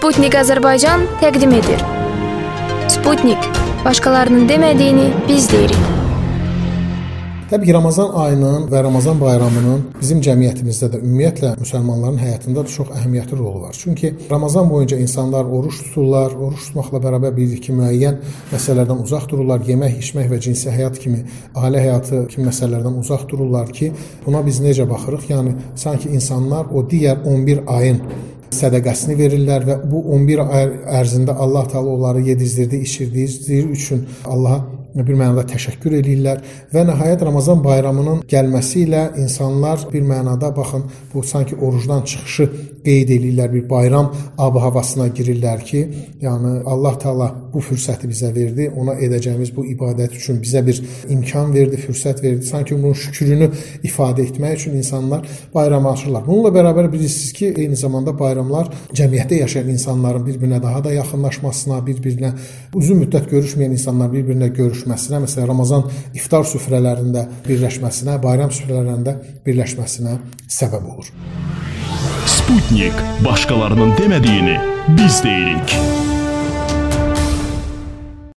Sputnik Azərbaycan təqdim edir. Sputnik, başqalarının demədiyini biz deyirik. Təbii ki, Ramazan ayının və Ramazan bayramının bizim cəmiyyətimizdə də ümumiyyətlə müsəlmanların həyatında da çox əhəmiyyətli rolu var. Çünki Ramazan boyunca insanlar oruç tuturlar, oruç tutmaqla bərabər bilir ki, müəyyən məsələlərdən uzaq dururlar, yemək, içmək və cinsi həyat kimi, ailə həyatı kimi məsələlərdən uzaq dururlar ki, buna biz necə baxırıq? Yəni, sanki insanlar o digər 11 ayın sədəqəsini verirlər və bu 11 ay ərzində Allah Teala onları yedizdirdiyi, içirdiyi üçün Allaha bir mənada təşəkkür edirlər və nəhayət Ramazan bayramının gəlməsi ilə insanlar bir mənada baxın, bu sanki orucdan çıxışı qeyd edirlər, bir bayram ab-havasına girirlər ki, yəni Allah Teala bu fürsəti bizə verdi, ona edəcəyimiz bu ibadət üçün bizə bir imkan verdi, fürsət verdi, sanki bunun şükrünü ifadə etmək üçün insanlar bayramı açırlar. Bununla bərabər bilirsiniz ki, eyni zamanda bayramlar cəmiyyətdə yaşayan insanların bir-birinə daha da yaxınlaşmasına, bir-birinə uzun müddət görüşməyən insanlar bir-birinə görüşməsinə, məsələn, Ramazan iftar süfrələrində birləşməsinə, bayram süfrələrində birləşməsinə səbəb olur. Sputnik, başqalarının demədiyini biz deyirik.